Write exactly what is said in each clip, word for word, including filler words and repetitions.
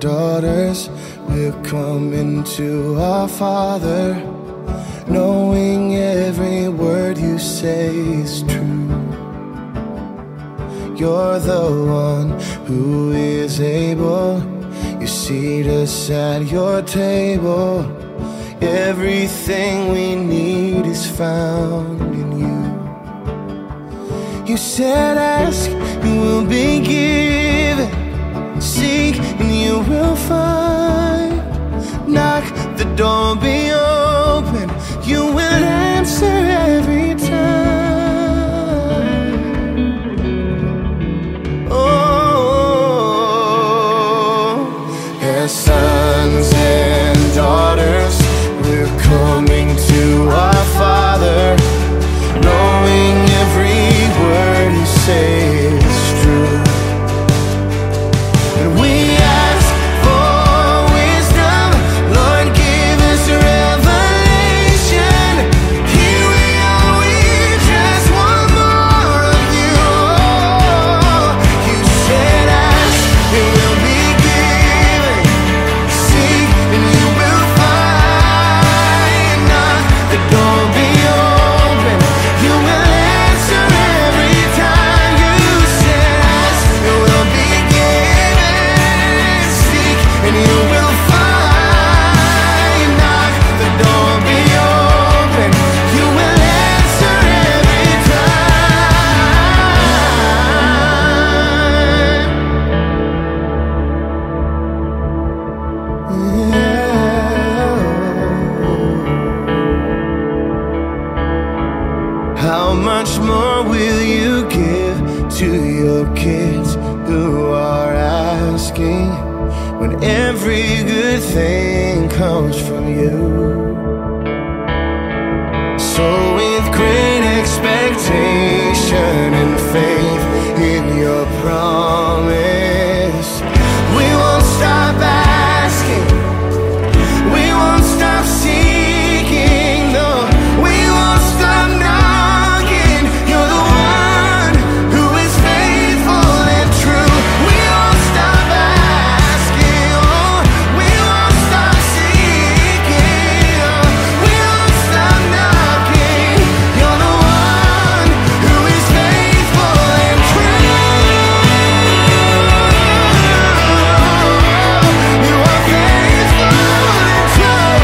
daughters, we're coming to our Father, knowing every word you say is true. You're the one who is able. You seat us at your table. Everything we need is found in you. You said ask, you will be given. Seek and you will find. Knock, the door will be open. You will answer every time. Oh, as sons and daughters, we're coming to our Father, knowing every word you say is true. And we ask for wisdom, Lord, give us revelation. Here we are, we just want more of you. You said ask, it will be given. Seek and you will find. Knock, the door will be open. You will answer every time. You said ask, it will be given. Seek and you will find. Knock, the door will be open. You will answer every time. How much more will you give to your kids who are asking, when every good thing comes from you? So with great expectation and faith in your promise, we won't stop asking, we won't stop seeking, no, we won't stop knocking. You're the one who is faithful and true. We won't stop asking, oh, we won't stop seeking, oh, we won't stop knocking. You're the one who is faithful and true. You are faithful and true.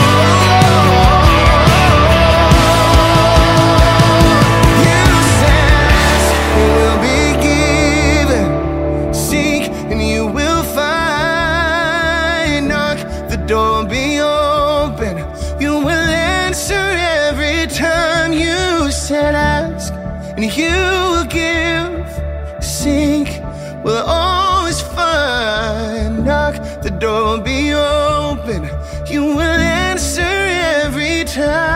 You said ask, it will be given. Seek and you will find. Knock, the door will be open. You will answer every time. You said ask and you will give. Seek, will always find. Knock, the door will be open. You will answer every time.